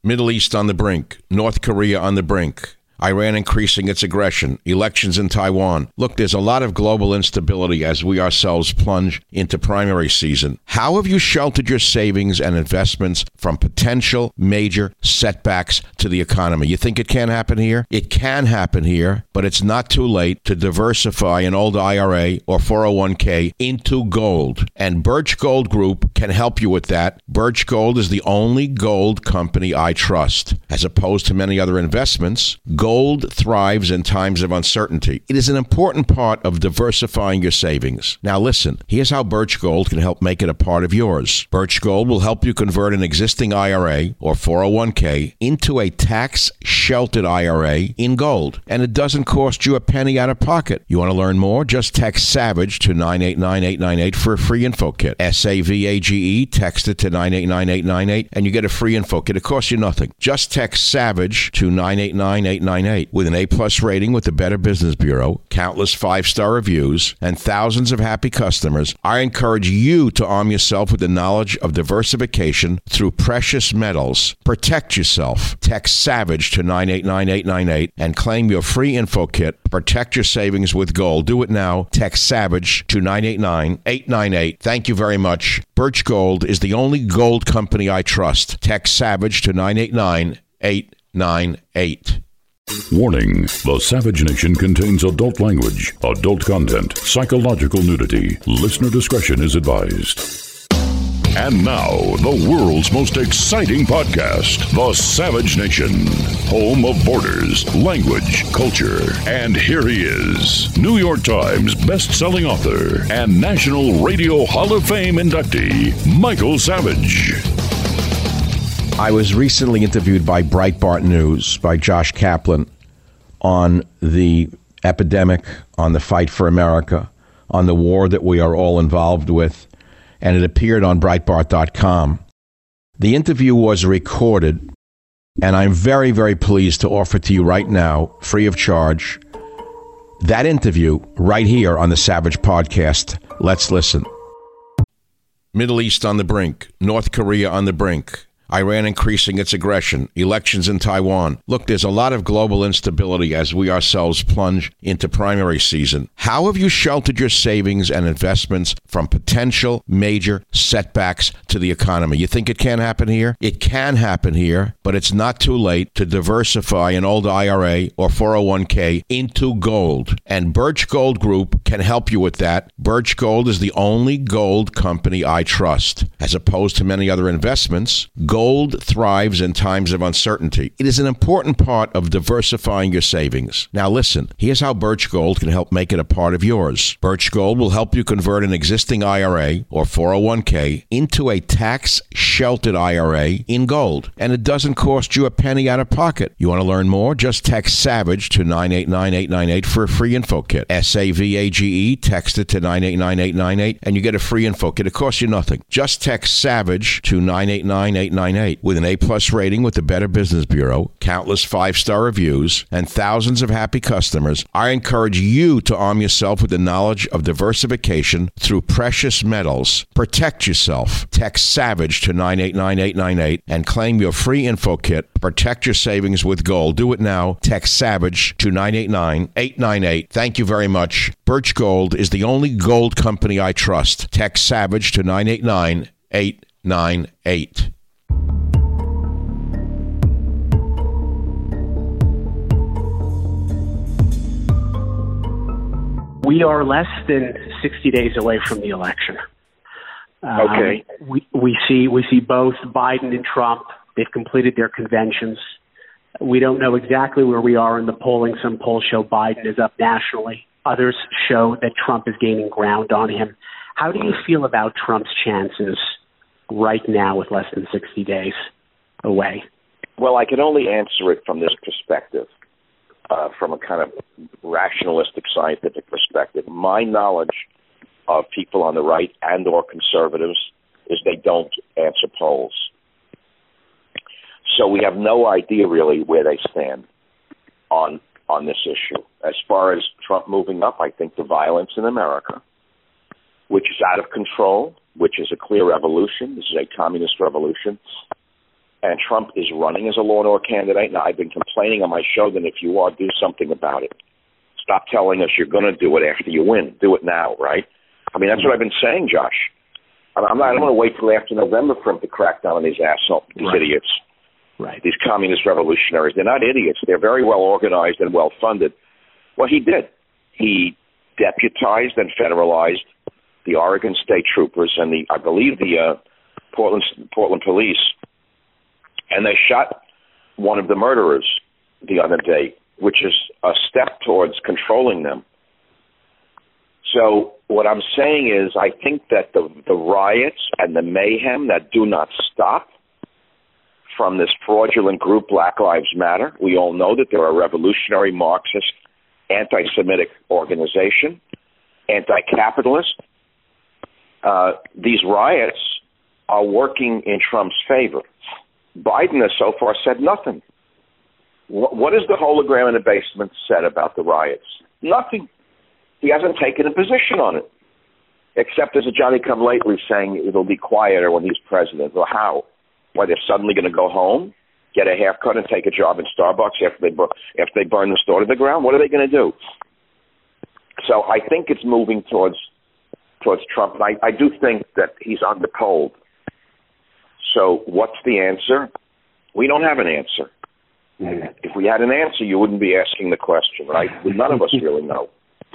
Middle East on the brink. North Korea on the brink. Iran increasing its aggression, elections in Taiwan. Look, there's a lot of global instability as we ourselves plunge into primary season. How have you sheltered your savings and investments from potential major setbacks to the economy? You think it can't happen here? It can happen here, but it's not too late to diversify an old IRA or 401k into gold. And Birch Gold Group can help you with that. Birch Gold is the only gold company I trust. As opposed to many other investments, gold thrives in times of uncertainty. It is an important part of diversifying your savings. Now listen, here's how Birch Gold can help make it a part of yours. Birch Gold will help you convert an existing IRA or 401k into a tax-sheltered IRA in gold. And it doesn't cost you a penny out of pocket. You want to learn more? Just text SAVAGE to 989-898 for a free info kit. SAVAGE, text it to 989-898 and you get a free info kit. It costs you nothing. Just text SAVAGE to 989-898 with an A+ rating with the Better Business Bureau, countless 5-star reviews, and thousands of happy customers. I encourage you to arm yourself with the knowledge of diversification through precious metals. Protect yourself. Text SAVAGE to 989-898 and claim your free info kit. Protect your savings with gold. Do it now. Text SAVAGE to 989-898. Thank you very much. Birch Gold is the only gold company I trust. Text SAVAGE to 989-898. Warning, the Savage Nation contains adult language, adult content, psychological nudity. Listener discretion is advised. And now, the world's most exciting podcast, The Savage Nation, home of borders, language, culture. And here he is, New York Times best-selling author and National Radio Hall of Fame inductee, Michael Savage. I was recently interviewed by Breitbart News, by Josh Kaplan, on the epidemic, on the fight for America, on the war that we are all involved with, and it appeared on Breitbart.com. The interview was recorded, and I'm very, very pleased to offer to you right now, free of charge, that interview right here on the Savage Podcast. Let's listen. Middle East on the brink. North Korea on the brink. Iran increasing its aggression, elections in Taiwan. Look, there's a lot of global instability as we ourselves plunge into primary season. How have you sheltered your savings and investments from potential major setbacks to the economy? You think it can't happen here? It can happen here, but it's not too late to diversify an old IRA or 401k into gold. And Birch Gold Group can help you with that. Birch Gold is the only gold company I trust. As opposed to many other investments, gold thrives in times of uncertainty. It is an important part of diversifying your savings. Now listen, here's how Birch Gold can help make it a part of yours. Birch Gold will help you convert an existing IRA or 401k into a tax-sheltered IRA in gold. And it doesn't cost you a penny out of pocket. You want to learn more? Just text SAVAGE to 989-898 for a free info kit. SAVAGE, text it to 989-898 and you get a free info kit. It costs you nothing. Just text SAVAGE to 989-898 with an A+ rating with the Better Business Bureau, countless 5-star reviews, and thousands of happy customers. I encourage you to arm yourself with the knowledge of diversification through precious metals. Protect yourself. Text SAVAGE to 989-898 and claim your free info kit. Protect your savings with gold. Do it now. Text SAVAGE to 989-898. Thank you very much. Birch Gold is the only gold company I trust. Text SAVAGE to 989-898. We are less than 60 days away from the election. Okay. We see both Biden and Trump. They've completed their conventions. We don't know exactly where we are in the polling. Some polls show Biden is up nationally. Others show that Trump is gaining ground on him. How do you feel about Trump's chances right now with less than 60 days away? Well, I can only answer it from this perspective. From a kind of rationalistic, scientific perspective. My knowledge of people on the right and or conservatives is they don't answer polls. So we have no idea really where they stand on this issue. As far as Trump moving up, I think the violence in America, which is out of control, which is a clear revolution, this is a communist revolution, and Trump is running as a law and order candidate. Now, I've been complaining on my show that if you are, do something about it. Stop telling us you're going to do it after you win. Do it now, right? I mean, that's what I've been saying, Josh. I don't want to wait till after November for him to crack down on these idiots. Right. These communist revolutionaries. They're not idiots. They're very well organized and well funded. Well, he did. He deputized and federalized the Oregon State Troopers and I believe the Portland Police, and they shot one of the murderers the other day, which is a step towards controlling them. So what I'm saying is I think that the riots and the mayhem that do not stop from this fraudulent group, Black Lives Matter, we all know that they're a revolutionary Marxist, anti-Semitic organization, anti-capitalist. These riots are working in Trump's favor. Biden has so far said nothing. What has the hologram in the basement said about the riots? Nothing. He hasn't taken a position on it, except as a Johnny-come-lately saying it'll be quieter when he's president. Well, how? Why, they're suddenly going to go home, get a haircut, and take a job in Starbucks after they burn the store to the ground? What are they going to do? So I think it's moving towards Trump. I do think that he's underpolled. So what's the answer? We don't have an answer. If we had an answer, you wouldn't be asking the question, right? None of us really know.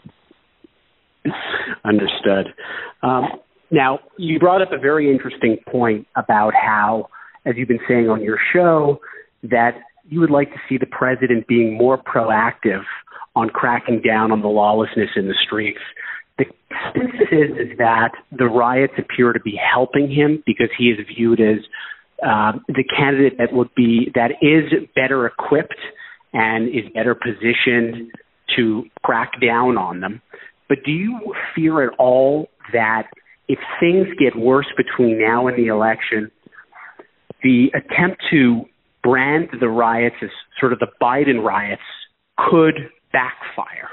Understood. Now, you brought up a very interesting point about how, as you've been saying on your show, that you would like to see the president being more proactive on cracking down on the lawlessness in the streets. The consensus is that the riots appear to be helping him because he is viewed as the candidate that is better equipped and is better positioned to crack down on them. But do you fear at all that if things get worse between now and the election, the attempt to brand the riots as sort of the Biden riots could backfire?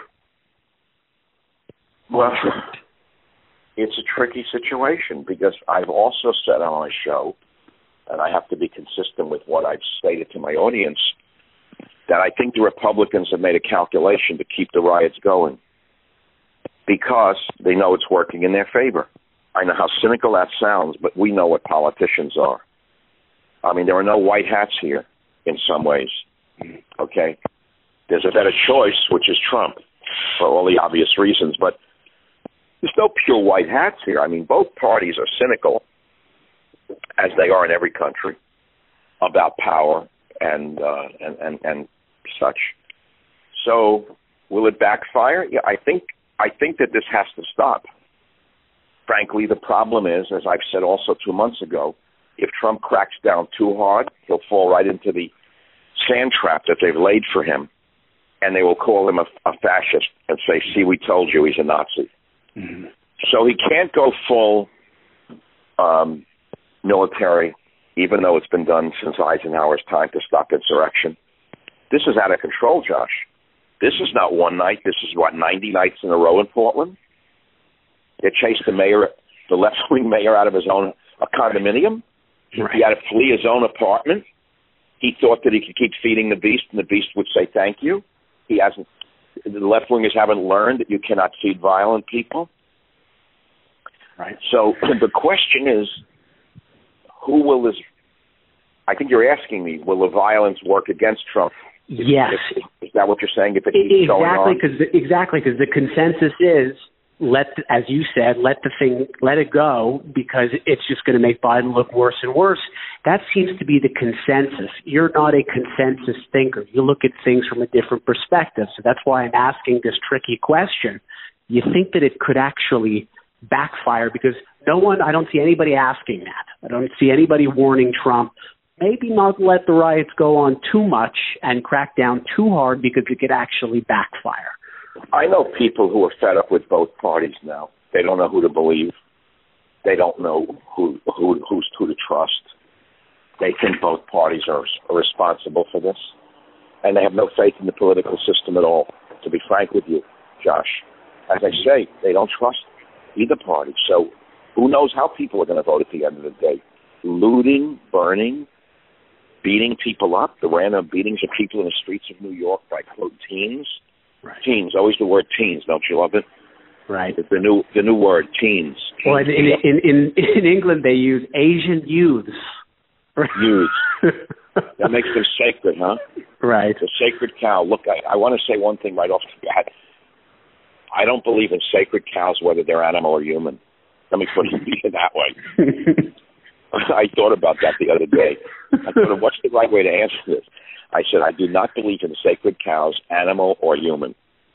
Well, it's a tricky situation because I've also said on my show, and I have to be consistent with what I've stated to my audience, that I think the Republicans have made a calculation to keep the riots going because they know it's working in their favor. I know how cynical that sounds, but we know what politicians are. I mean, there are no white hats here in some ways, okay? There's a better choice, which is Trump, for all the obvious reasons, but there's no pure white hats here. I mean, both parties are cynical, as they are in every country, about power and such. So, will it backfire? Yeah, I think that this has to stop. Frankly, the problem is, as I've said also 2 months ago, if Trump cracks down too hard, he'll fall right into the sand trap that they've laid for him, and they will call him a fascist and say, see, we told you he's a Nazi. Mm-hmm. So he can't go full military, even though it's been done since Eisenhower's time to stop insurrection. This is out of control, Josh. This is not one night. This is, 90 nights in a row in Portland? They chased the left-wing mayor out of his own condominium. Right. He had to flee his own apartment. He thought that he could keep feeding the beast, and the beast would say thank you. He hasn't. The left-wingers haven't learned that you cannot feed violent people. Right. So the question is, who will this? I think you're asking me, will the violence work against Trump? Yes. Is that what you're saying? If it keeps going on? Exactly, because the consensus is, as you said, let it go, because it's just going to make Biden look worse and worse. That seems to be the consensus. You're not a consensus thinker. You look at things from a different perspective. So that's why I'm asking this tricky question. You think that it could actually backfire? Because I don't see anybody asking that. I don't see anybody warning Trump, maybe not let the riots go on too much and crack down too hard because it could actually backfire. I know people who are fed up with both parties now. They don't know who to believe. They don't know who to trust. They think both parties are responsible for this. And they have no faith in the political system at all, to be frank with you, Josh. As I say, they don't trust either party. So who knows how people are going to vote at the end of the day. Looting, burning, beating people up, the random beatings of people in the streets of New York by, quote, teens. Right. Teens, always the word teens, don't you love it? Right. It's the new word, teens. Well, in England they use Asian youths. Youths. That makes them sacred, huh? Right. The sacred cow. Look, I want to say one thing right off the bat. I don't believe in sacred cows, whether they're animal or human. Let me put it that way. I thought about that the other day. I thought, what's the right way to answer this? I said, I do not believe in sacred cows, animal or human.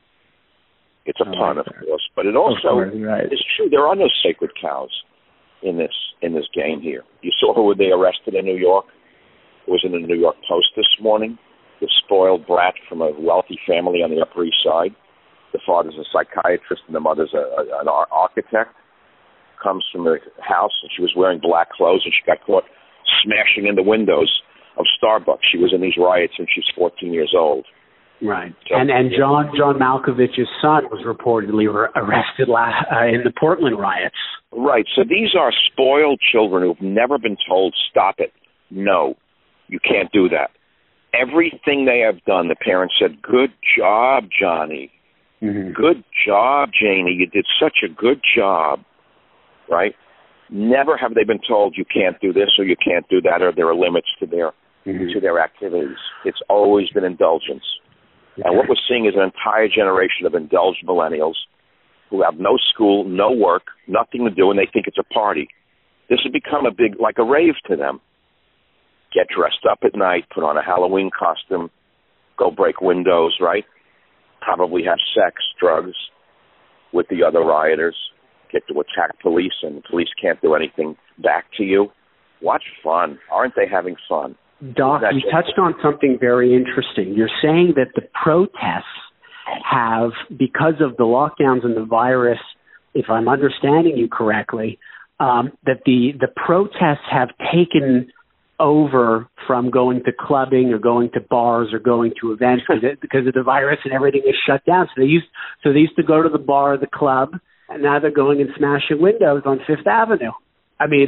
It's a pun, of course, but it also is true. There are no sacred cows in this game here. You saw who they arrested in New York? It was in the New York Post this morning. The spoiled brat from a wealthy family on the Upper East Side. The father's a psychiatrist and the mother's an architect. Comes from the house and she was wearing black clothes and she got caught smashing in the windows of Starbucks. She was in these riots and she's 14 years old. Right. So, and John Malkovich's son was reportedly arrested in the Portland riots. Right. So these are spoiled children who've never been told, stop it. No, you can't do that. Everything they have done, the parents said, good job, Johnny. Mm-hmm. Good job, Janie. You did such a good job. Right? Never have they been told you can't do this or you can't do that or there are limits to their activities. It's always been indulgence. And what we're seeing is an entire generation of indulged millennials who have no school, no work, nothing to do, and they think it's a party. This has become like a rave to them. Get dressed up at night, put on a Halloween costume, go break windows, right? Probably have sex, drugs with the other rioters. Get to attack police, and police can't do anything back to you. Watch fun. Aren't they having fun? Doc, you touched on something very interesting. You're saying that the protests have, because of the lockdowns and the virus, if I'm understanding you correctly, that the protests have taken over from going to clubbing or going to bars or going to events because of the virus and everything is shut down. So they used to go to the bar or the club, and now they're going and smashing windows on Fifth Avenue. I mean,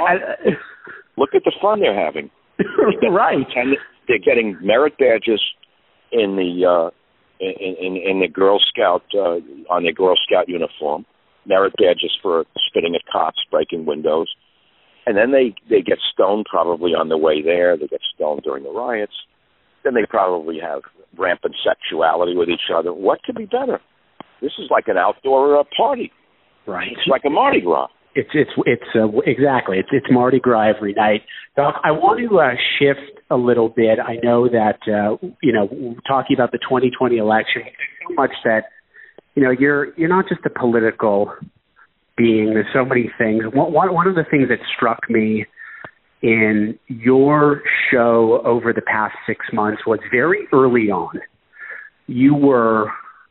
look at the fun they're having. Right. And they're getting merit badges in the Girl Scout on their Girl Scout uniform. Merit badges for spitting at cops, breaking windows, and then they get stoned probably on the way there. They get stoned during the riots. Then they probably have rampant sexuality with each other. What could be better? This is like an outdoor party. Right. It's like a Mardi Gras. It's exactly. It's Mardi Gras every night. Doc, I want to shift a little bit. I know that talking about the 2020 election, so much that you're not just a political being. There's so many things. One of the things that struck me in your show over the past 6 months was very early on. You were,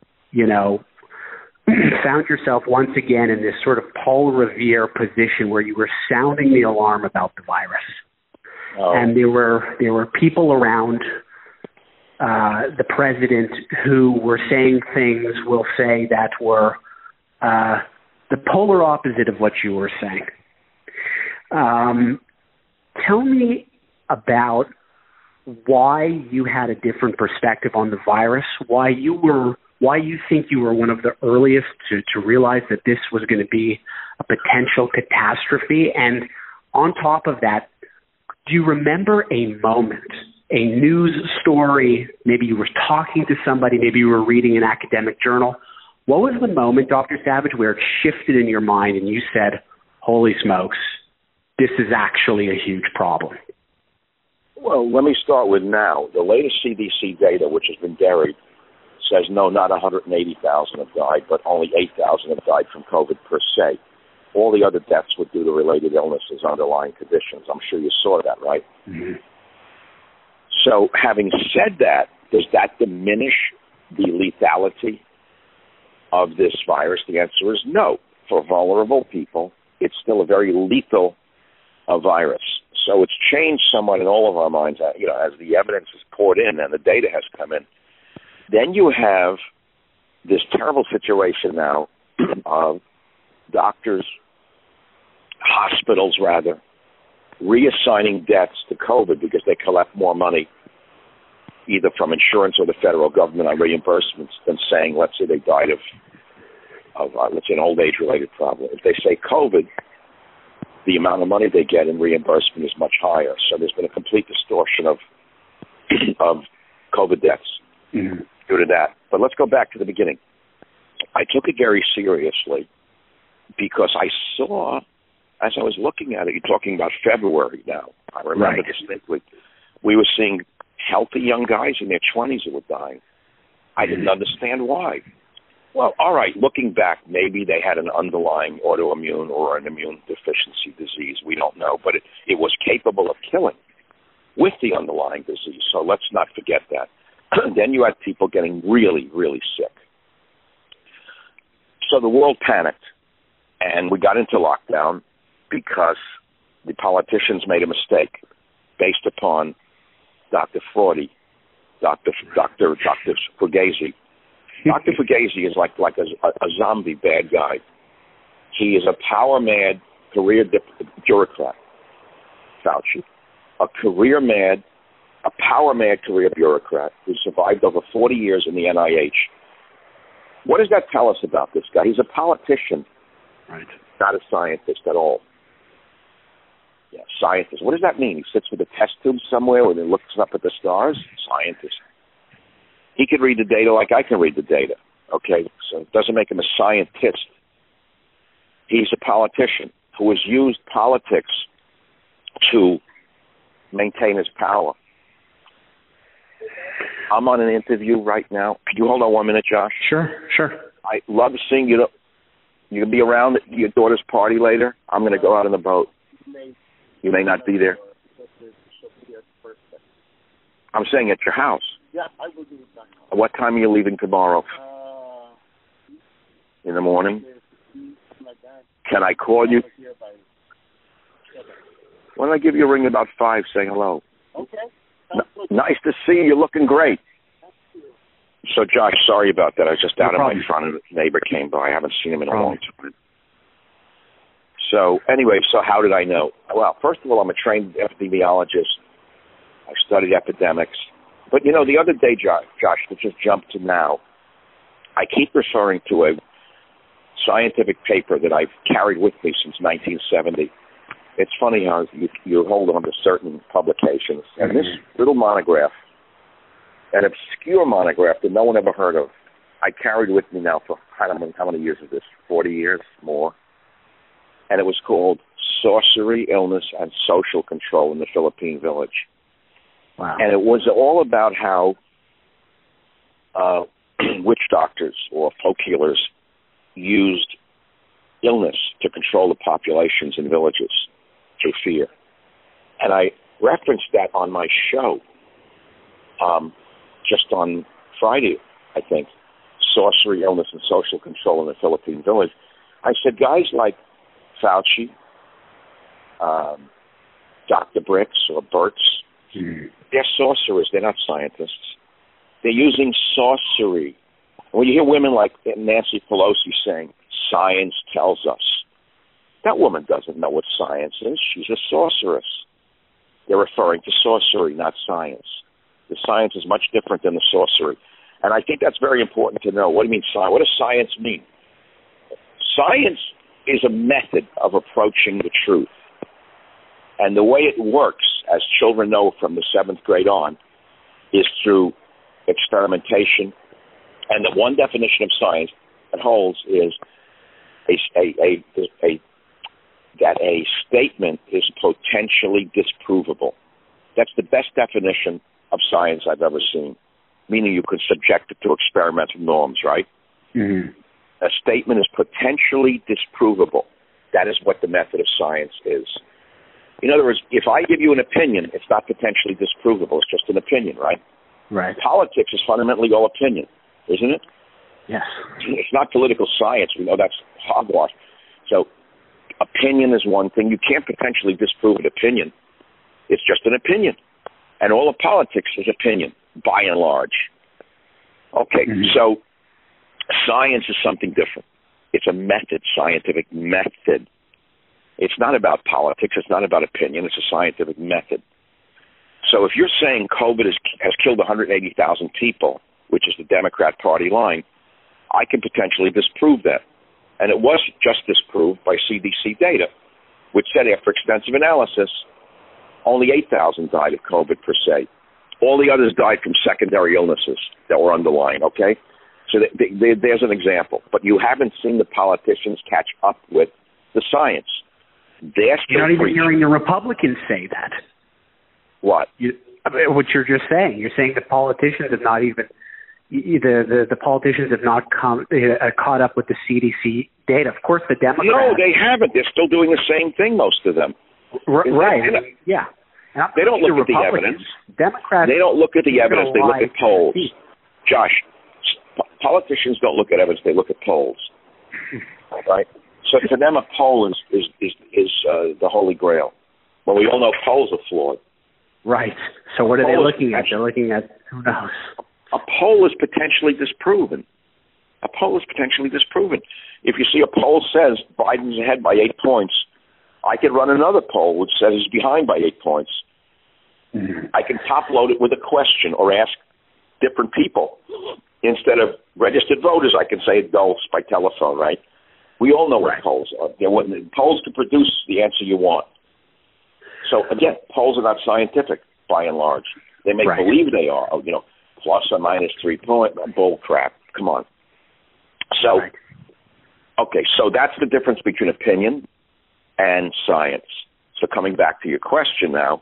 found yourself once again in this sort of Paul Revere position where you were sounding the alarm about the virus. Oh. And there were people around the president who were saying things, we'll say, that were the polar opposite of what you were saying. Tell me about why you had a different perspective on the virus, why you think you were one of the earliest to realize that this was going to be a potential catastrophe. And on top of that, do you remember a moment, a news story, maybe you were talking to somebody, maybe you were reading an academic journal? What was the moment, Dr. Savage, where it shifted in your mind and you said, holy smokes, this is actually a huge problem? Well, let me start with now. The latest CDC data, which has been buried, says no, not 180,000 have died, but only 8,000 have died from COVID per se. All the other deaths were due to related illnesses, underlying conditions. I'm sure you saw that, right? Mm-hmm. So having said that, does that diminish the lethality of this virus? The answer is no. For vulnerable people, it's still a very lethal virus. So it's changed somewhat in all of our minds, as the evidence is poured in and the data has come in. Then you have this terrible situation now of doctors, hospitals rather, reassigning debts to COVID because they collect more money either from insurance or the federal government on reimbursements than saying, let's say they died of let's say, an old age-related problem. If they say COVID, the amount of money they get in reimbursement is much higher. So there's been a complete distortion of COVID deaths due to that. But let's go back to the beginning. I took it very seriously because I saw, as I was looking at it, you're talking about February now. I remember distinctly. We were seeing healthy young guys in their 20s who were dying. I didn't understand why. Well, all right, looking back, maybe they had an underlying autoimmune or an immune deficiency disease. We don't know, but it was capable of killing with the underlying disease. So let's not forget that. Then you had people getting really, really sick. So the world panicked, and we got into lockdown because the politicians made a mistake based upon Dr. Fugazi. Dr. Fugazi is like a zombie bad guy. He is a power-mad career bureaucrat, Fauci. A power-mad career bureaucrat who survived over 40 years in the NIH. What does that tell us about this guy? He's a politician, right? Not a scientist at all. Yeah, scientist. What does that mean? He sits with a test tube somewhere and then looks up at the stars? Scientist. He could read the data like I can read the data, okay? So it doesn't make him a scientist. He's a politician who has used politics to maintain his power. I'm on an interview right now. Could you hold on 1 minute, Josh? Sure. I love seeing you. You can be around at your daughter's party later. I'm going to go out on the boat. You may not be there. I'm saying at your house. Yeah, I will do it. What time are you leaving tomorrow? In the morning? Can I call you? Why don't I give you a ring about 5? Say hello. Okay. Nice to see you. You're looking great. So, Josh, sorry about that. I was just out in my front and a neighbor came by. I haven't seen him in a long time. So, anyway, how did I know? Well, first of all, I'm a trained epidemiologist. I studied epidemics. But, the other day, Josh, to just jump to now, I keep referring to a scientific paper that I've carried with me since 1970. It's funny how you hold on to certain publications. And this little monograph, an obscure monograph that no one ever heard of, I carried with me now for, how many years is this? 40 years? More? And it was called Sorcery, Illness, and Social Control in the Philippine Village. Wow. And it was all about how witch doctors or folk healers used illness to control the populations in villages through fear. And I referenced that on my show just on Friday, I think, Sorcery, Illness, and Social Control in the Philippine Village. I said, guys like Fauci, Dr. Bricks or Burt's, they're sorcerers. They're not scientists. They're using sorcery. When you hear women like Nancy Pelosi saying, science tells us, that woman doesn't know what science is. She's a sorceress. They're referring to sorcery, not science. The science is much different than the sorcery. And I think that's very important to know. What do you mean science? What does science mean? Science is a method of approaching the truth. And the way it works, as children know from the 7th grade on, is through experimentation. And the one definition of science it holds is that a statement is potentially disprovable. That's the best definition of science I've ever seen, meaning you could subject it to experimental norms, right? Mm-hmm. A statement is potentially disprovable. That is what the method of science is. In other words, if I give you an opinion, it's not potentially disprovable. It's just an opinion, right? Right. Politics is fundamentally all opinion, isn't it? Yes. It's not political science. We know that's hogwash. So opinion is one thing. You can't potentially disprove an opinion. It's just an opinion. And all of politics is opinion, by and large. Okay, so science is something different. It's a method, scientific method. It's not about politics. It's not about opinion. It's a scientific method. So if you're saying COVID has killed 180,000 people, which is the Democrat Party line, I can potentially disprove that. And it was just disproved by CDC data, which said after extensive analysis, only 8,000 died of COVID per se. All the others died from secondary illnesses that were underlying, okay? So there's an example. But you haven't seen the politicians catch up with the science. You're not even hearing the Republicans say that. What? What you're just saying. You're saying the politicians have not even the politicians have not caught up with the CDC data. Of course, the Democrats. No, they haven't. They're still doing the same thing, most of them. Right. Yeah. They don't look at the evidence. Democrats. They don't look at the evidence. They look at polls. Josh, politicians don't look at evidence. They look at polls. Right. So to them, a poll is the holy grail. Well, we all know polls are flawed. Right. So what are they looking at? They're looking at who knows. A poll is potentially disproven. A poll is potentially disproven. If you see a poll says Biden's ahead by 8 points, I could run another poll which says he's behind by 8 points. Mm-hmm. I can top load it with a question or ask different people. Instead of registered voters, I can say adults by telephone, right? We all know what polls are. Polls can produce the answer you want. So, again, polls are not scientific, by and large. They make believe they are, plus or minus 3 points. Bull crap. Come on. So, okay, so that's the difference between opinion and science. So coming back to your question now,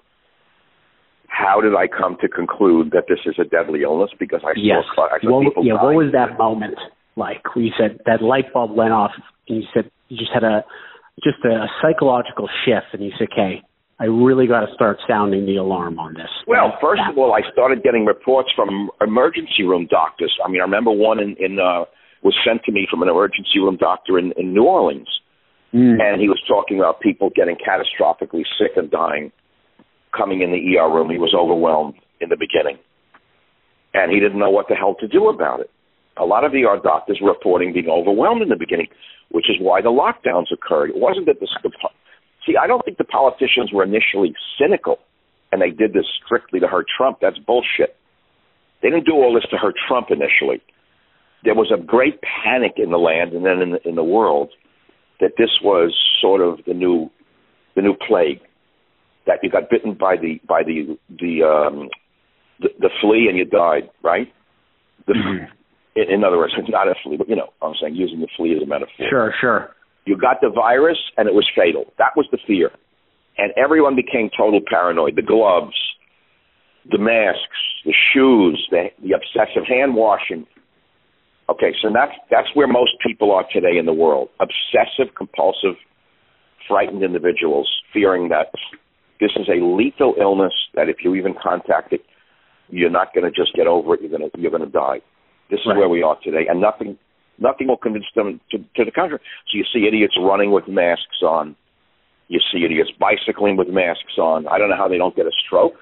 how did I come to conclude that this is a deadly illness? Because I saw people dying. What was that moment like when you said that light bulb went off and you said you just had a psychological shift and you said, okay, I really got to start sounding the alarm on this. Well, first of all, I started getting reports from emergency room doctors. I mean, I remember one was sent to me from an emergency room doctor in New Orleans. And he was talking about people getting catastrophically sick and dying, coming in the ER room. He was overwhelmed in the beginning. And he didn't know what the hell to do about it. A lot of ER doctors were reporting being overwhelmed in the beginning, which is why the lockdowns occurred. It wasn't that See, I don't think the politicians were initially cynical and they did this strictly to hurt Trump. That's bullshit. They didn't do all this to hurt Trump initially. There was a great panic in the land and then in the world that this was sort of the new plague, that you got bitten by the flea and you died, right? In other words, it's not a flea, but I'm saying using the flea as a metaphor. Sure. You got the virus, and it was fatal. That was the fear. And everyone became total paranoid. The gloves, the masks, the shoes, the obsessive hand washing. Okay, so that's where most people are today in the world. Obsessive, compulsive, frightened individuals, fearing that this is a lethal illness, that if you even contact it, you're not going to just get over it. You're going to die. This is where we are today, and nothing will convince them to the contrary. So you see idiots running with masks on. You see idiots bicycling with masks on. I don't know how they don't get a stroke.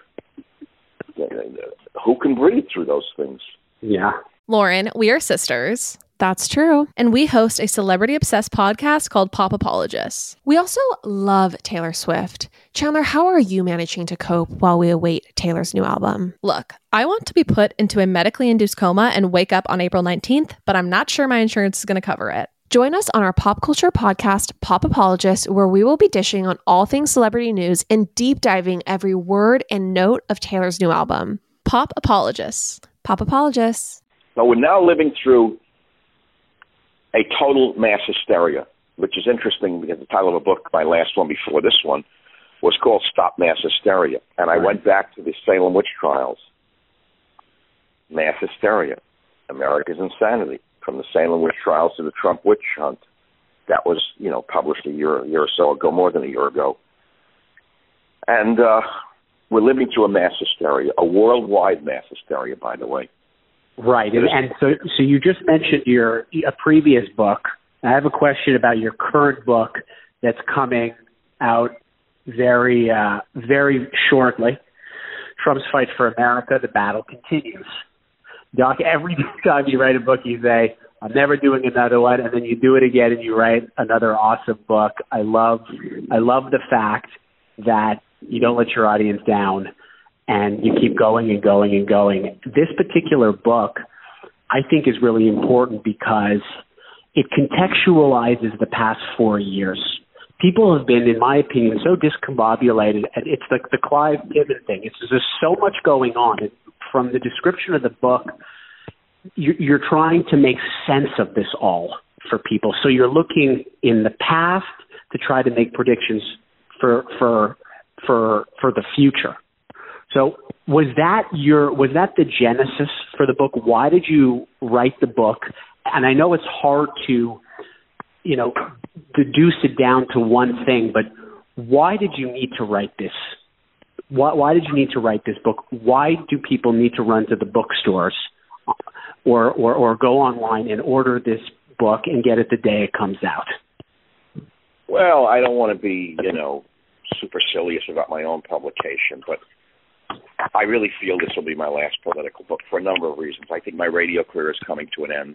Who can breathe through those things? Yeah. Lauren, we are sisters. That's true. And we host a celebrity-obsessed podcast called Pop Apologists. We also love Taylor Swift. Chandler, how are you managing to cope while we await Taylor's new album? Look, I want to be put into a medically induced coma and wake up on April 19th, but I'm not sure my insurance is going to cover it. Join us on our pop culture podcast, Pop Apologists, where we will be dishing on all things celebrity news and deep diving every word and note of Taylor's new album. Pop Apologists. Pop Apologists. Now, we're now living through a total mass hysteria, which is interesting because the title of a book, my last one before this one, was called Stop Mass Hysteria. And I went back to the Salem witch trials. Mass hysteria, America's insanity, from the Salem witch trials to the Trump witch hunt. That was, published a year or so ago, more than a year ago. And we're living through a mass hysteria, a worldwide mass hysteria, by the way. Right, and so you just mentioned a previous book. I have a question about your current book that's coming out very, very shortly. Trump's Fight for America, The Battle Continues. Doc, every time you write a book, you say, I'm never doing another one, and then you do it again and you write another awesome book. I love the fact that you don't let your audience down and you keep going and going and going. This particular book, I think, is really important because it contextualizes the past 4 years. People have been, in my opinion, so discombobulated. And it's like the Clive Piven thing. There's so much going on. From the description of the book, you're trying to make sense of this all for people. So you're looking in the past to try to make predictions for the future. So was that the genesis for the book? Why did you write the book? And I know it's hard to, deduce it down to one thing, but why did you need to write this? Why did you need to write this book? Why do people need to run to the bookstores or go online and order this book and get it the day it comes out? Well, I don't want to be, supercilious about my own publication, but I really feel this will be my last political book for a number of reasons. I think my radio career is coming to an end.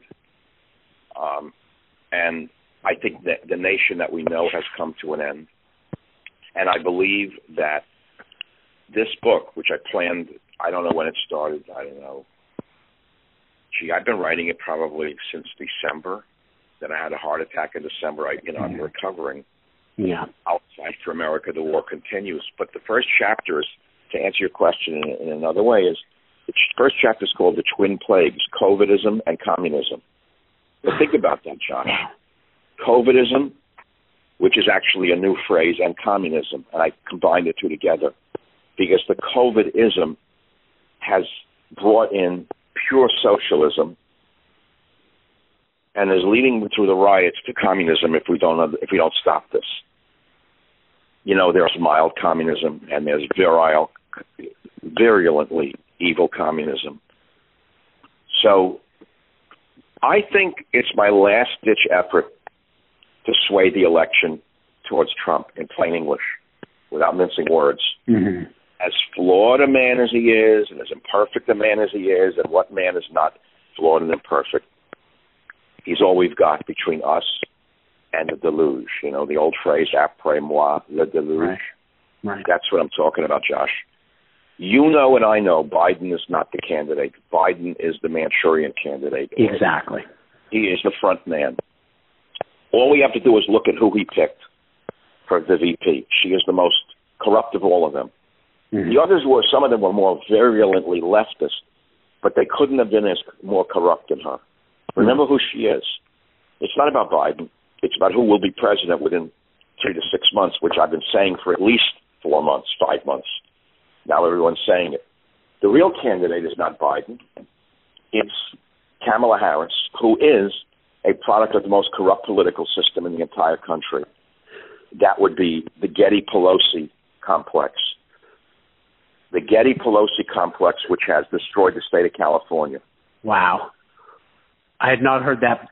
And I think that the nation that we know has come to an end. And I believe that this book, which I planned, I don't know when it started, I don't know. I've been writing it probably since December. Then I had a heart attack in December. I'm recovering. Yeah. Outside for America, the war continues. But the first chapter is, to answer your question in another way, is the first chapter is called The Twin Plagues, COVIDism and Communism. But think about that, Josh. COVIDism, which is actually a new phrase, and communism. And I combined the two together because the COVIDism has brought in pure socialism and is leading through the riots to communism if we don't stop this. There's mild communism and there's virulently evil communism. So I think it's my last-ditch effort to sway the election towards Trump in plain English, without mincing words. Mm-hmm. As flawed a man as he is, and as imperfect a man as he is, and what man is not flawed and imperfect, he's all we've got between us and the deluge. The old phrase, après moi, le deluge. Right. That's what I'm talking about, Josh. You know and I know Biden is not the candidate. Biden is the Manchurian candidate. Exactly. He is the front man. All we have to do is look at who he picked for the VP. She is the most corrupt of all of them. Mm-hmm. The others some of them were more virulently leftist, but they couldn't have been as more corrupt than her. Remember who she is. It's not about Biden. It's about who will be president within 3 to 6 months, which I've been saying for at least 4 months, 5 months. Now everyone's saying it. The real candidate is not Biden. It's Kamala Harris, who is a product of the most corrupt political system in the entire country. That would be the Getty-Pelosi complex. The Getty-Pelosi complex, which has destroyed the state of California. Wow. I had not heard that.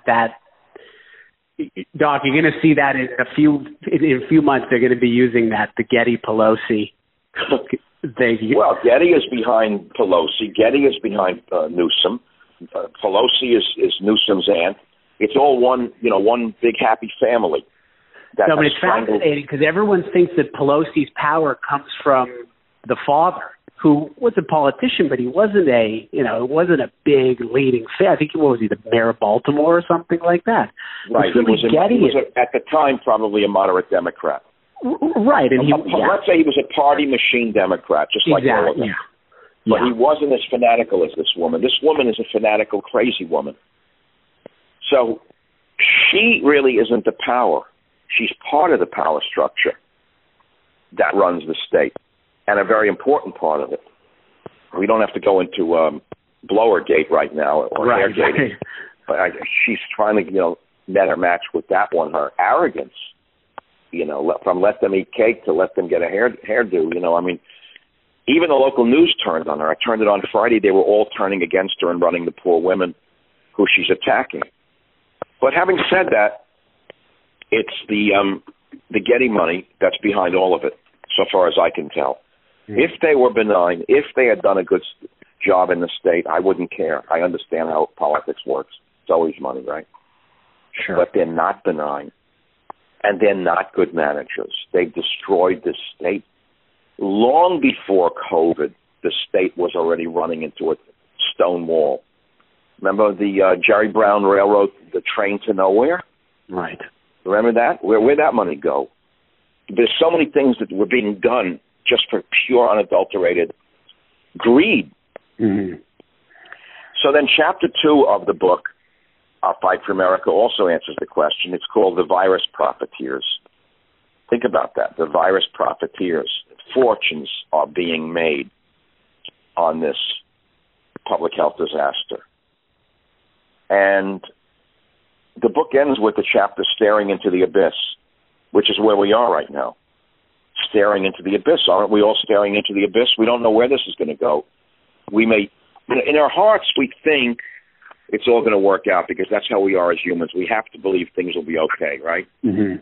Doc, you're going to see that in a few months. They're going to be using that, the Getty-Pelosi thing. Well, Getty is behind Pelosi. Getty is behind Newsom. Pelosi is Newsom's aunt. It's all one big happy family. No, but it's fascinating because everyone thinks that Pelosi's power comes from the father, who was a politician, but he wasn't a big leading figure. I think he was the mayor of Baltimore or something like that. Right. He was at the time probably a moderate Democrat. Right, and let's say he was a party machine Democrat, just like all of them. Yeah. But he wasn't as fanatical as this woman. This woman is a fanatical, crazy woman. So she really isn't the power. She's part of the power structure that runs the state, and a very important part of it. We don't have to go into Blowergate right now or Hairgate, but she's trying to net her match with that one. Her arrogance, from let them eat cake to let them get a hairdo. Even the local news turned on her. I turned it on Friday. They were all turning against her and running the poor women who she's attacking. But having said that, it's the Getty money that's behind all of it, so far as I can tell. Mm-hmm. If they were benign, if they had done a good job in the state, I wouldn't care. I understand how politics works. It's always money, right? Sure. But they're not benign. And they're not good managers. They've destroyed this state. Long before COVID, the state was already running into a stone wall. Remember the Jerry Brown Railroad, the train to nowhere? Right. Remember that? Where'd that money go? There's so many things that were being done just for pure, unadulterated greed. Mm-hmm. So then chapter 2 of the book, Our Fight for America, also answers the question. It's called The Virus Profiteers. Think about that, the virus profiteers. Fortunes are being made on this public health disaster. And the book ends with the chapter Staring into the Abyss, which is where we are right now. Staring into the abyss. Aren't we all staring into the abyss? We don't know where this is going to go. We may, in our hearts, we think it's all going to work out because that's how we are as humans. We have to believe things will be okay, right? Mm-hmm.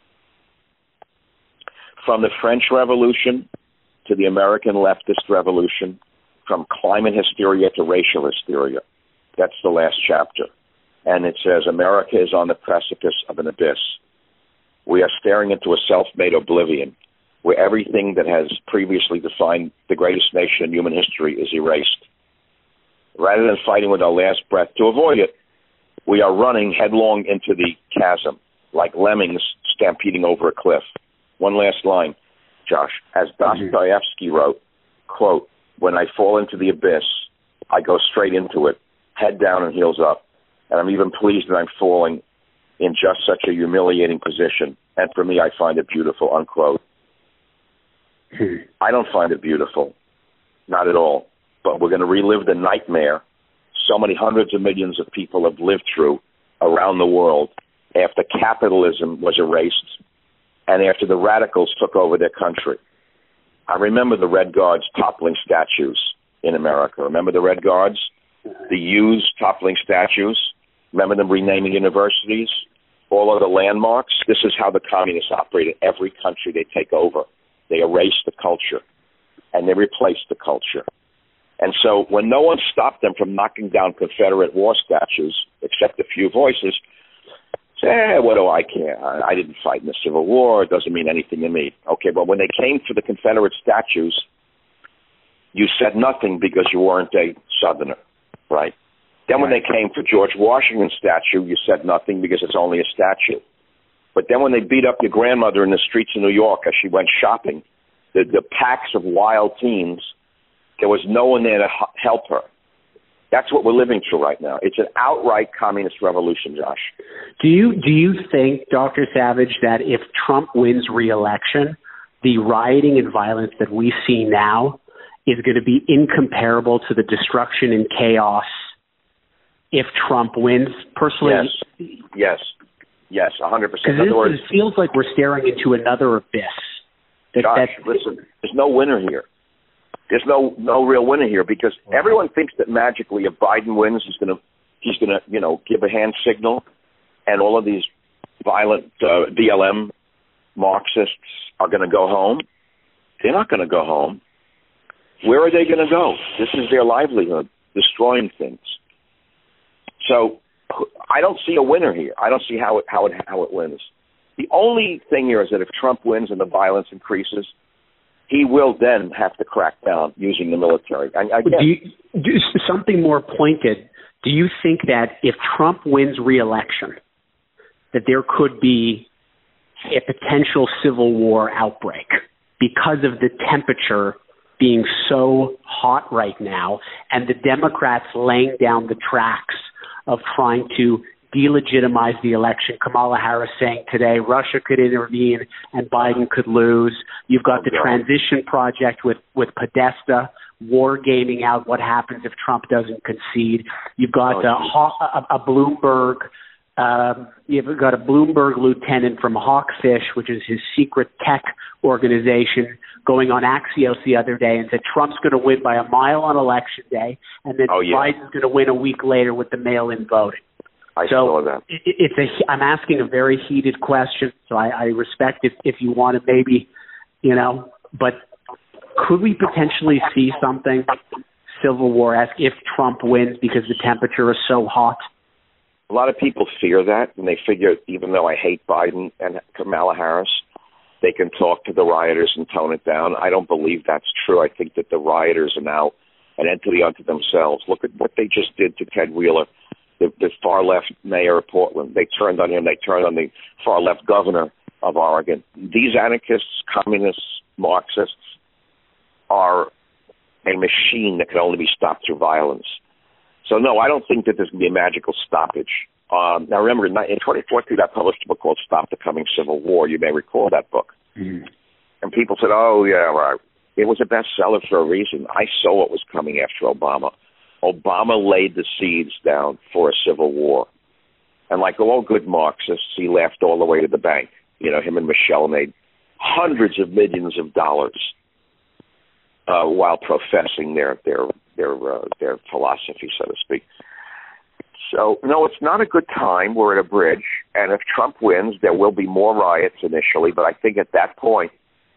From the French Revolution to the American leftist revolution, from climate hysteria to racial hysteria. That's the last chapter. And it says, America is on the precipice of an abyss. We are staring into a self-made oblivion where everything that has previously defined the greatest nation in human history is erased. Rather than fighting with our last breath to avoid it, we are running headlong into the chasm, like lemmings stampeding over a cliff. One last line, Josh. As Dostoevsky wrote, quote, when I fall into the abyss, I go straight into it, head down and heels up. And I'm even pleased that I'm falling in just such a humiliating position. And for me, I find it beautiful, unquote. I don't find it beautiful. Not at all. But we're going to relive the nightmare so many hundreds of millions of people have lived through around the world after capitalism was erased and after the radicals took over their country. I remember the Red Guards toppling statues in America. Remember the Red Guards? The U's toppling statues? Remember them renaming universities? All of the landmarks? This is how the communists operate in every country they take over. They erase the culture, and they replace the culture. And so when no one stopped them from knocking down Confederate war statues, except a few voices, say, what do I care? I didn't fight in the Civil War. It doesn't mean anything to me. Okay, but when they came for the Confederate statues, you said nothing because you weren't a Southerner, right? Then when they came for George Washington's statue, you said nothing because it's only a statue. But then when they beat up your grandmother in the streets of New York as she went shopping, the packs of wild teens, there was no one there to help her. That's what we're living through right now. It's an outright communist revolution, Josh. Do you think, Dr. Savage, that if Trump wins re-election, the rioting and violence that we see now is going to be incomparable to the destruction and chaos if Trump wins? Personally, Yes, 100%. It feels like we're staring into another abyss. Josh, listen, there's no winner here. There's no real winner here because everyone thinks that magically if Biden wins, he's gonna give a hand signal, and all of these violent BLM Marxists are going to go home. They're not going to go home. Where are they going to go? This is their livelihood, destroying things. So I don't see a winner here. I don't see how it wins. The only thing here is that if Trump wins and the violence increases, he will then have to crack down using the military. Something more pointed, do you think that if Trump wins re-election, that there could be a potential civil war outbreak because of the temperature being so hot right now and the Democrats laying down the tracks of trying to delegitimize the election? Kamala Harris saying today Russia could intervene and Biden could lose. You've got the transition project with Podesta war gaming out what happens if Trump doesn't concede. You've got a Bloomberg. You've got a Bloomberg lieutenant from Hawkfish, which is his secret tech organization, going on Axios the other day and said Trump's going to win by a mile on election day, and then Biden's going to win a week later with the mail-in voting. I saw that. I'm asking a very heated question, so I respect if you want to maybe, but could we potentially see something Civil War-esque if Trump wins because the temperature is so hot? A lot of people fear that, and they figure even though I hate Biden and Kamala Harris, they can talk to the rioters and tone it down. I don't believe that's true. I think that the rioters are now an entity unto themselves. Look at what they just did to Ted Wheeler, the far-left mayor of Portland. They turned on him. They turned on the far-left governor of Oregon. These anarchists, communists, Marxists are a machine that can only be stopped through violence. So, no, I don't think that there's going to be a magical stoppage. Now, remember, in 2014, I published a book called Stop the Coming Civil War. You may recall that book. Mm-hmm. And people said, oh, yeah, right. It was a bestseller for a reason. I saw what was coming after Obama. Obama laid the seeds down for a civil war. And like all good Marxists, he laughed all the way to the bank. You know, him and Michelle made hundreds of millions of dollars while professing their philosophy, so to speak. So, no, it's not a good time. We're at a bridge. And if Trump wins, there will be more riots initially. But I think at that point,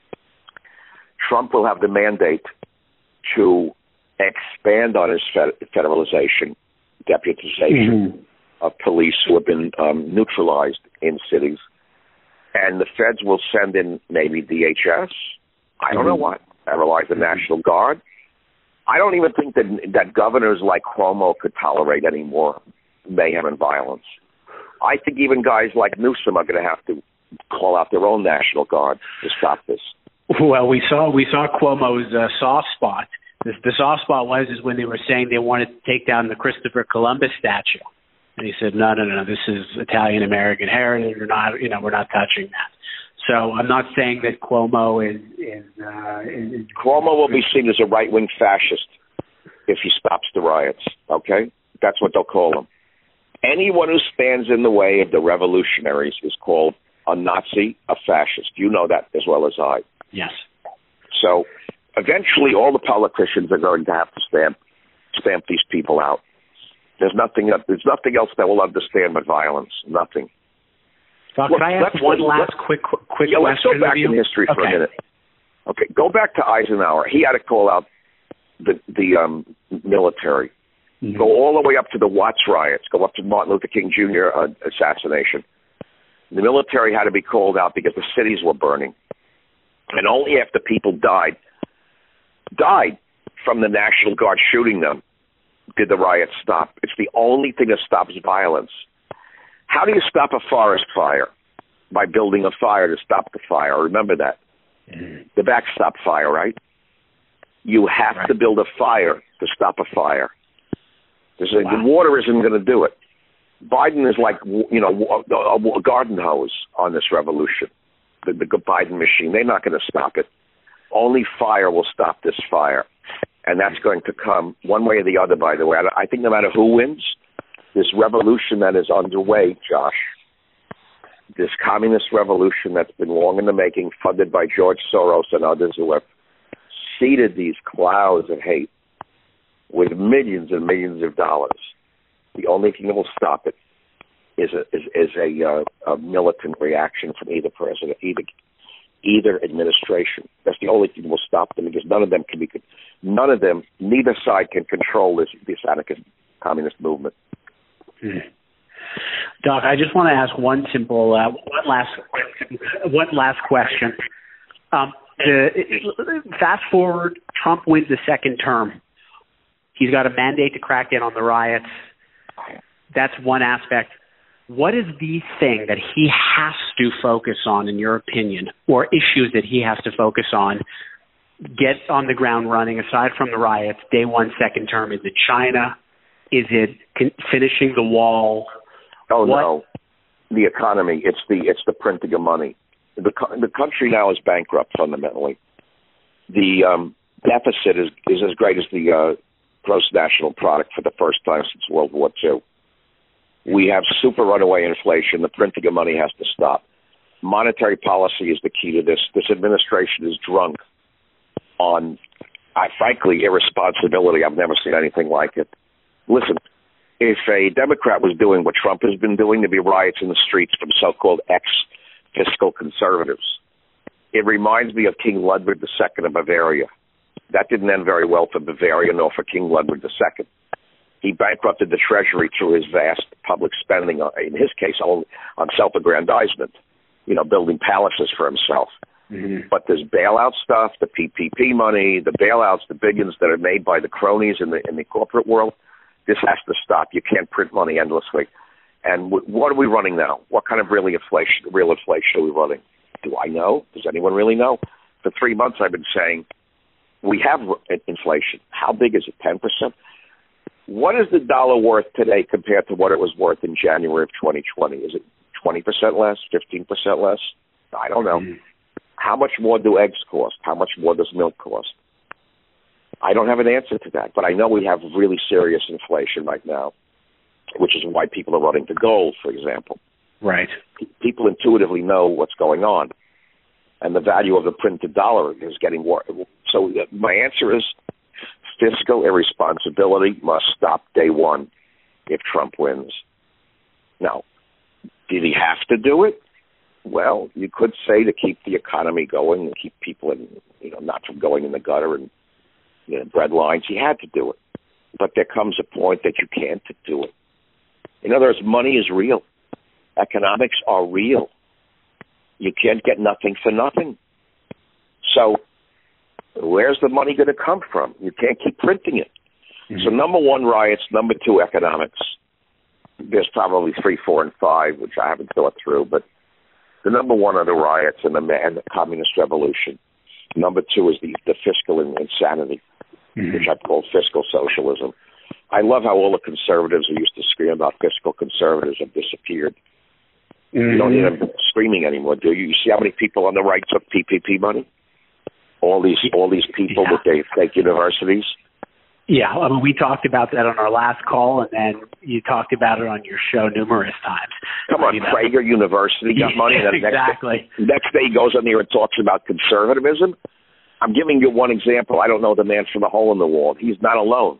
Trump will have the mandate to expand on his federalization, deputization of police who have been neutralized in cities. And the feds will send in maybe DHS. I don't know what. Federalize the National Guard. I don't even think that governors like Cuomo could tolerate any more mayhem and violence. I think even guys like Newsom are going to have to call out their own National Guard to stop this. Well, we saw Cuomo's soft spot. The soft spot was when they were saying they wanted to take down the Christopher Columbus statue, and he said, "No, this is Italian American heritage. We're not touching that." So I'm not saying that Cuomo is Cuomo will be seen as a right-wing fascist if he stops the riots. Okay, that's what they'll call him. Anyone who stands in the way of the revolutionaries is called a Nazi, a fascist. You know that as well as I. Yes. So eventually all the politicians are going to have to stamp these people out. There's nothing else that will understand but violence. Nothing. Doc, can I ask one last quick question? Let's go back in history for a minute. Okay, go back to Eisenhower. He had to call out the military. Mm-hmm. Go all the way up to the Watts riots. Go up to Martin Luther King Jr. Assassination. The military had to be called out because the cities were burning. And only after people died from the National Guard shooting them did the riots stop. It's the only thing that stops violence. How do you stop a forest fire? By building a fire to stop the fire. Remember that. Mm-hmm. The backstop fire, right? You have to build a fire to stop a fire. The water isn't going to do it. Biden is like, a garden hose on this revolution. The Biden machine. They're not going to stop it. Only fire will stop this fire. And that's going to come one way or the other, by the way. I think no matter who wins, this revolution that is underway, Josh, this communist revolution that's been long in the making, funded by George Soros and others who have seeded these clouds of hate with millions and millions of dollars. The only thing that will stop it is a militant reaction from either president, either administration. That's the only thing that will stop them, because neither side can control this anarchist communist movement. Doc, I just want to ask one last question. Fast forward, Trump wins the second term. He's got a mandate to crack down on the riots. That's one aspect. What is the thing that he has to focus on, in your opinion, or issues that he has to focus on, get on the ground running, aside from the riots, day one, second term? Is it China? Is it finishing the wall? Oh, no. The economy. It's the printing of money. The country now is bankrupt fundamentally. The deficit is as great as the gross national product for the first time since World War II. We have super runaway inflation. The printing of money has to stop. Monetary policy is the key to this. This administration is drunk on, frankly, irresponsibility. I've never seen anything like it. Listen, if a Democrat was doing what Trump has been doing, there'd be riots in the streets from so-called ex-fiscal conservatives. It reminds me of King Ludwig II of Bavaria. That didn't end very well for Bavaria nor for King Ludwig II. He bankrupted the Treasury through his vast public spending, in his case, on self-aggrandizement, building palaces for himself. Mm-hmm. But this bailout stuff, the PPP money, the bailouts, the billions that are made by the cronies in the corporate world, this has to stop. You can't print money endlessly. And what are we running now? What kind of real inflation are we running? Do I know? Does anyone really know? For 3 months I've been saying we have inflation. How big is it? 10%? What is the dollar worth today compared to what it was worth in January of 2020? Is it 20% less, 15% less? I don't know. Mm-hmm. How much more do eggs cost? How much more does milk cost? I don't have an answer to that, but I know we have really serious inflation right now, which is why people are running to gold, for example. Right. People intuitively know what's going on, and the value of the printed dollar is getting worse. So my answer is fiscal irresponsibility must stop day one if Trump wins. Now, did he have to do it? Well, you could say to keep the economy going and keep people not from going in the gutter and bread lines. He had to do it. But there comes a point that you can't do it. In other words, money is real. Economics are real. You can't get nothing for nothing. So where's the money going to come from? You can't keep printing it. Mm-hmm. So number one, riots. Number two, economics. There's probably 3, 4, and 5, which I haven't thought through, but the number one are the riots and the communist revolution. Number two is the fiscal insanity, mm-hmm. which I call fiscal socialism. I love how all the conservatives who used to scream about fiscal conservatives have disappeared. Mm-hmm. You don't hear them screaming anymore, do you? You see how many people on the right took PPP money? All these people with their fake universities. Yeah, I mean, we talked about that on our last call, and then you talked about it on your show numerous times. Come on, Prager University got money. And Exactly. Next day he goes on there and talks about conservatism. I'm giving you one example. I don't know the man from the hole in the wall. He's not alone.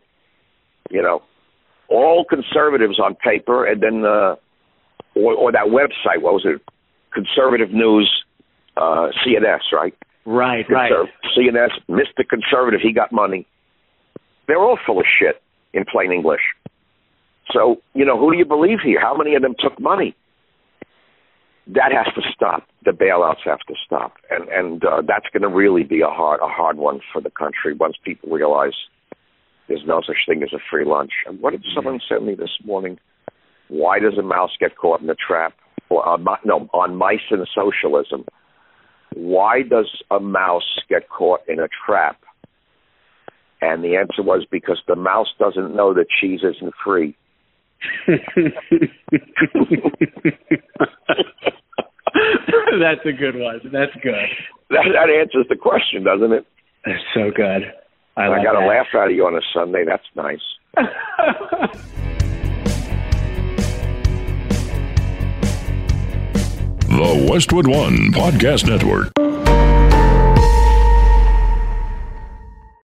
All conservatives on paper, and then or that website. What was it? Conservative News, CNS, right? Right. CNS, Mr. Conservative, he got money. They're all full of shit, in plain English. So, who do you believe here? How many of them took money? That has to stop. The bailouts have to stop. And that's going to really be a hard one for the country once people realize there's no such thing as a free lunch. And what did someone send me this morning? Why does a mouse get caught in a trap? On mice and socialism. Why does a mouse get caught in a trap? And the answer was because the mouse doesn't know that cheese isn't free. That's a good one. That's good. That answers the question, doesn't it? That's so good. I got a laugh out of you on a Sunday. That's nice. The Westwood One Podcast Network.